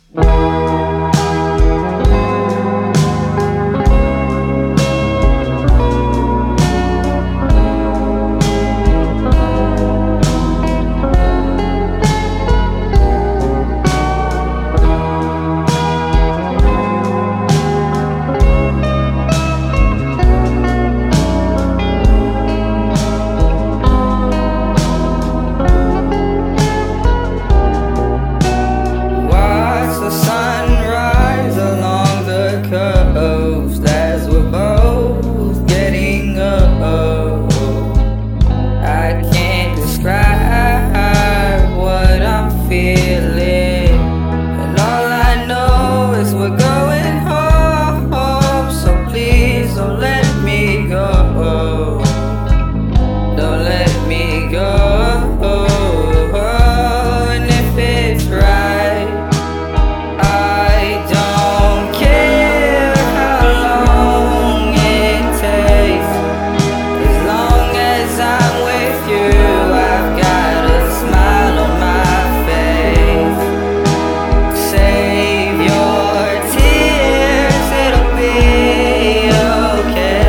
As we're both getting old, I can't describe what I'm feeling, and all I know is we're going home. So please don't let me go, don't let me go. And if it's right, I don't care how long it takes. As long as I'm with you, I've got a smile on my face. Save your tears, it'll be okay.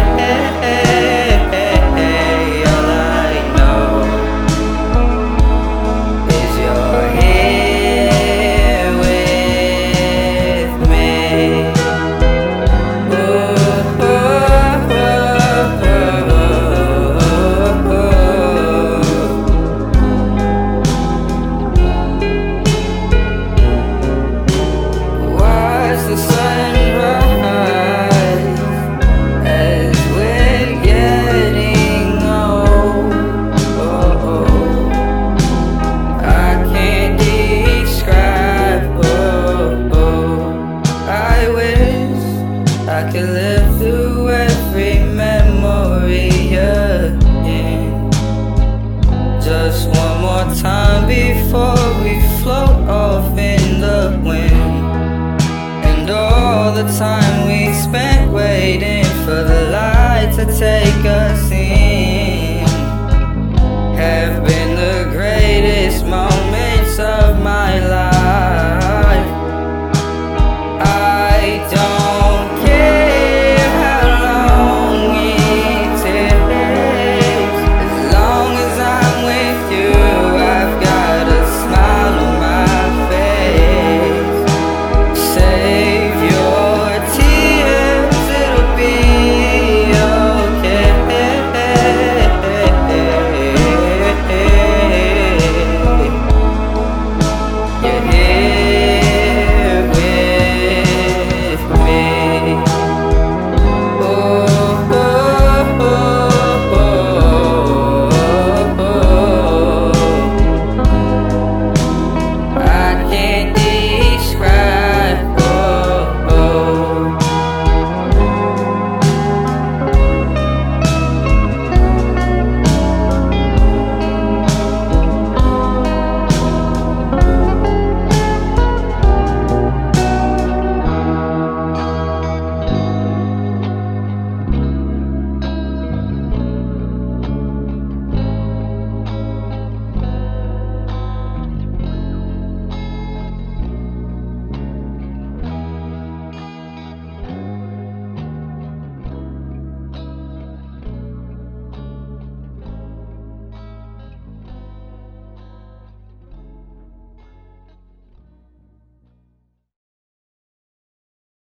All I know is you're here with me. Watch the sunrise as we're getting old. I can't describe. I wish I could live through every memory again, just one more time before we float off in the wind. And all the time we spent waiting for the light to take us